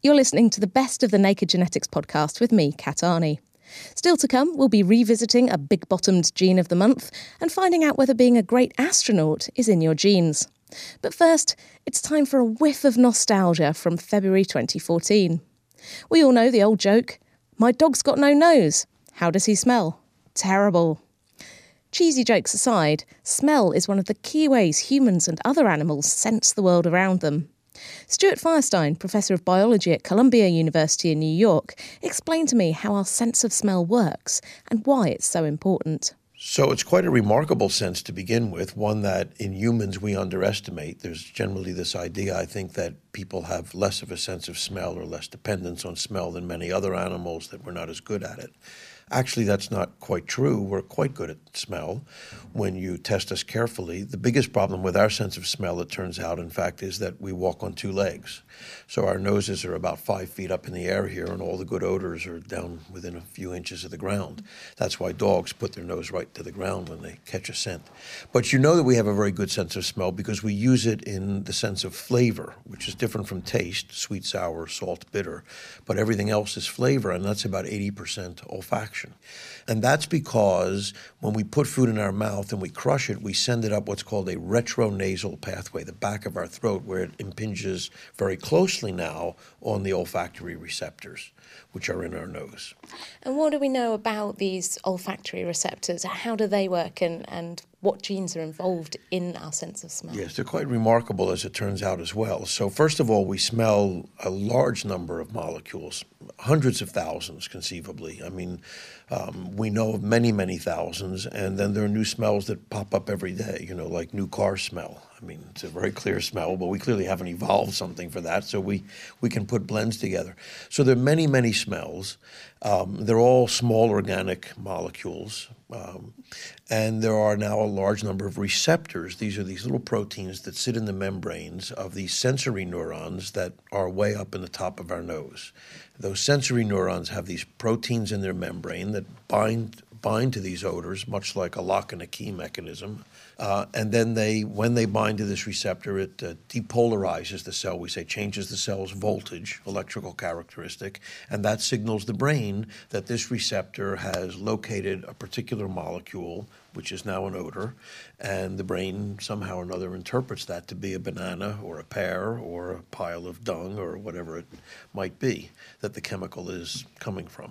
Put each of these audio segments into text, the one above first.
You're listening to the best of the Naked Genetics podcast with me, Kat Arney. Still to come, we'll be revisiting a big-bottomed gene of the month and finding out whether being a great astronaut is in your genes. But first, it's time for a whiff of nostalgia from February 2014. We all know the old joke, my dog's got no nose. How does he smell? Terrible. Cheesy jokes aside, smell is one of the key ways humans and other animals sense the world around them. Stuart Firestein, Professor of Biology at Columbia University in New York, explained to me how our sense of smell works and why it's so important. So it's quite a remarkable sense to begin with, one that in humans we underestimate. There's generally this idea, I think, that people have less of a sense of smell or less dependence on smell than many other animals, that we're not as good at it. Actually, that's not quite true. We're quite good at smell when you test us carefully. The biggest problem with our sense of smell, it turns out, in fact, is that we walk on two legs. So our noses are about 5 feet up in the air here, and all the good odors are down within a few inches of the ground. That's why dogs put their nose right to the ground when they catch a scent. But you know that we have a very good sense of smell because we use it in the sense of flavor, which is different from taste, sweet, sour, salt, bitter. But everything else is flavor, and that's about 80% olfaction. And that's because when we put food in our mouth and we crush it, we send it up what's called a retronasal pathway, the back of our throat, where it impinges very closely now on the olfactory receptors, which are in our nose. And what do we know about these olfactory receptors? How do they work and what genes are involved in our sense of smell? Yes, they're quite remarkable as it turns out as well. So first of all, we smell a large number of molecules, hundreds of thousands conceivably. I mean, we know of many, many thousands, and then there are new smells that pop up every day, like new car smell. I mean, it's a very clear smell, but we clearly haven't evolved something for that, so we can put blends together. So there are many, many smells. They're all small organic molecules, and there are now a large number of receptors. These are these little proteins that sit in the membranes of these sensory neurons that are way up in the top of our nose. Those sensory neurons have these proteins in their membrane that bind to these odors, much like a lock and a key mechanism. And then when they bind to this receptor, it depolarizes the cell, we say, changes the cell's voltage, electrical characteristic, and that signals the brain that this receptor has located a particular molecule, which is now an odor, and the brain somehow or another interprets that to be a banana or a pear or a pile of dung or whatever it might be that the chemical is coming from.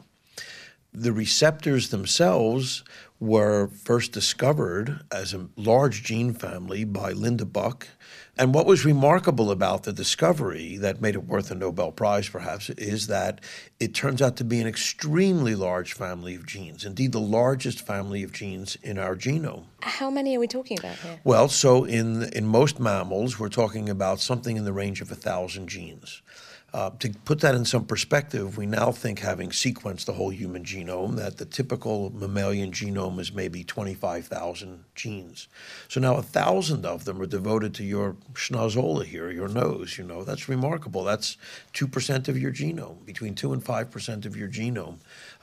The receptors themselves were first discovered as a large gene family by Linda Buck. And what was remarkable about the discovery that made it worth a Nobel Prize, perhaps, is that it turns out to be an extremely large family of genes, indeed the largest family of genes in our genome. How many are we talking about here? Well, so in most mammals, we're talking about something in the range of 1,000 genes. To put that in some perspective, we now think, having sequenced the whole human genome, that the typical mammalian genome is maybe 25,000 genes. So now 1,000 of them are devoted to your schnozola here, your nose. That's remarkable. That's 2% of your genome, between 2 and 5% of your genome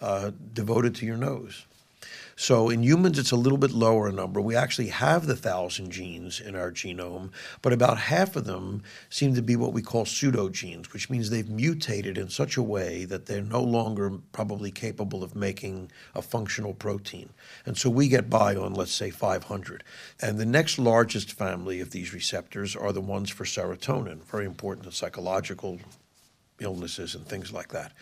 devoted to your nose. So in humans, it's a little bit lower number. We actually have the 1,000 genes in our genome, but about half of them seem to be what we call pseudogenes, which means they've mutated in such a way that they're no longer probably capable of making a functional protein. And so we get by on, let's say, 500. And the next largest family of these receptors are the ones for serotonin, very important in psychological illnesses and things like that.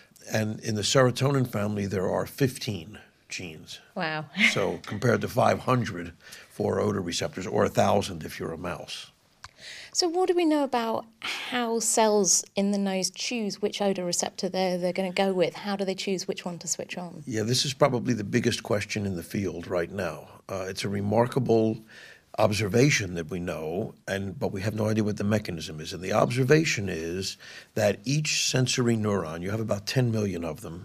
And in the serotonin family, there are 15 genes. Wow. So compared to 500 for odor receptors, or 1,000 if you're a mouse. So what do we know about how cells in the nose choose which odor receptor they're going to go with? How do they choose which one to switch on? Yeah, this is probably the biggest question in the field right now. It's a remarkable observation that we know, but we have no idea what the mechanism is. And the observation is that each sensory neuron, you have about 10 million of them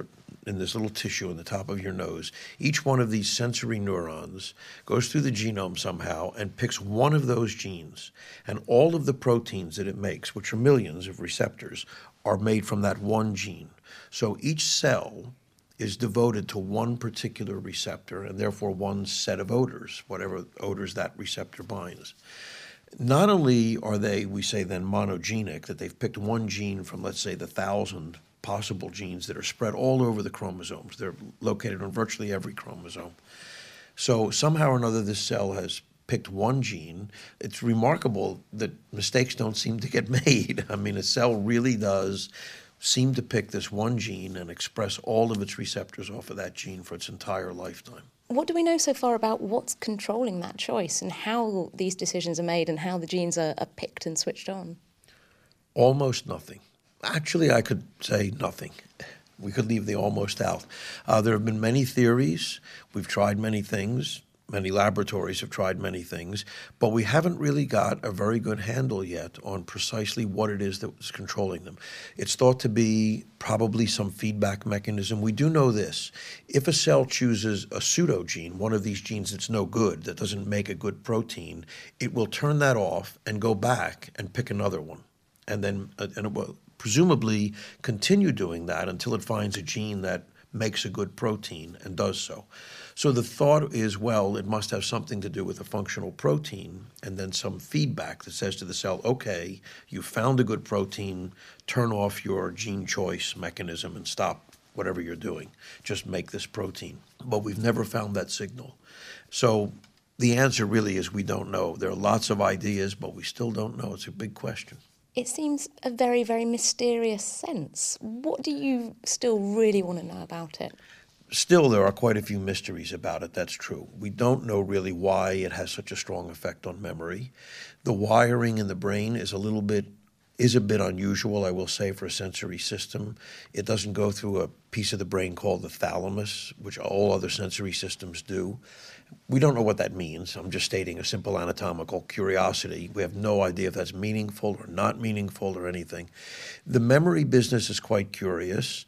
in this little tissue in the top of your nose. Each one of these sensory neurons goes through the genome somehow and picks one of those genes. And all of the proteins that it makes, which are millions of receptors, are made from that one gene. So each cell is devoted to one particular receptor and therefore one set of odors, whatever odors that receptor binds. Not only are they, we say then, monogenic, that they've picked one gene from, let's say, the 1,000 possible genes that are spread all over the chromosomes. They're located on virtually every chromosome. So somehow or another, this cell has picked one gene. It's remarkable that mistakes don't seem to get made. I mean, a cell really does seem to pick this one gene and express all of its receptors off of that gene for its entire lifetime. What do we know so far about what's controlling that choice and how these decisions are made and how the genes are picked and switched on? Almost nothing. Actually, I could say nothing. We could leave the almost out. There have been many theories. We've tried many things. Many laboratories have tried many things, but we haven't really got a very good handle yet on precisely what it is that's controlling them. It's thought to be probably some feedback mechanism. We do know this. If a cell chooses a pseudogene, one of these genes that's no good, that doesn't make a good protein, it will turn that off and go back and pick another one. And then and it will presumably continue doing that until it finds a gene that makes a good protein and does so. So the thought is, well, it must have something to do with a functional protein and then some feedback that says to the cell, okay, you found a good protein, turn off your gene choice mechanism and stop whatever you're doing. Just make this protein. But we've never found that signal. So the answer really is we don't know. There are lots of ideas, but we still don't know. It's a big question. It seems a very, very mysterious sense. What do you still really want to know about it? Still, there are quite a few mysteries about it, that's true. We don't know really why it has such a strong effect on memory. The wiring in the brain is a bit unusual, I will say, for a sensory system. It doesn't go through a piece of the brain called the thalamus, which all other sensory systems do. We don't know what that means. I'm just stating a simple anatomical curiosity. We have no idea if that's meaningful or not meaningful or anything. The memory business is quite curious.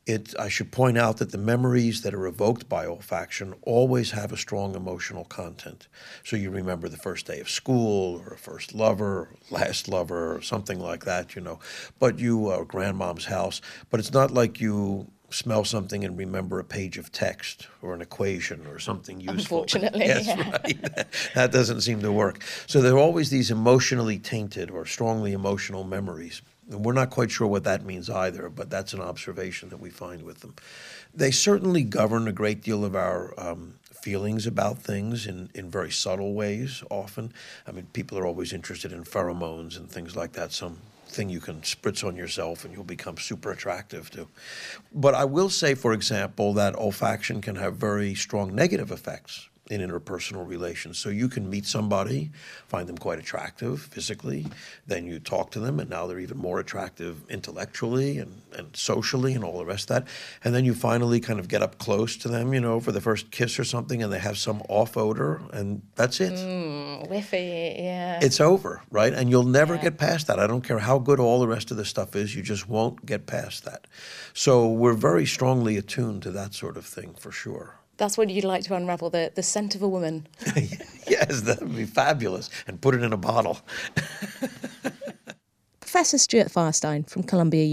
I should point out that the memories that are evoked by olfaction always have a strong emotional content. So you remember the first day of school or a first lover, or last lover, or something like that, But grandmom's house. But it's not like you smell something and remember a page of text or an equation or something useful. Unfortunately, yes, yeah. Right. That doesn't seem to work. So there are always these emotionally tainted or strongly emotional memories. And we're not quite sure what that means either, but that's an observation that we find with them. They certainly govern a great deal of our feelings about things in very subtle ways often. I mean, people are always interested in pheromones and things like that, something you can spritz on yourself and you'll become super attractive to. But I will say, for example, that olfaction can have very strong negative effects in interpersonal relations. So you can meet somebody, find them quite attractive physically, then you talk to them and now they're even more attractive intellectually and socially and all the rest of that. And then you finally kind of get up close to them, for the first kiss or something, and they have some off odor and that's it. Whiffy, yeah. It's over, right? And you'll never get past that. I don't care how good all the rest of the stuff is, you just won't get past that. So we're very strongly attuned to that sort of thing for sure. That's what you'd like to unravel, the scent of a woman. Yes, that would be fabulous. And put it in a bottle. Professor Stuart Firestein from Columbia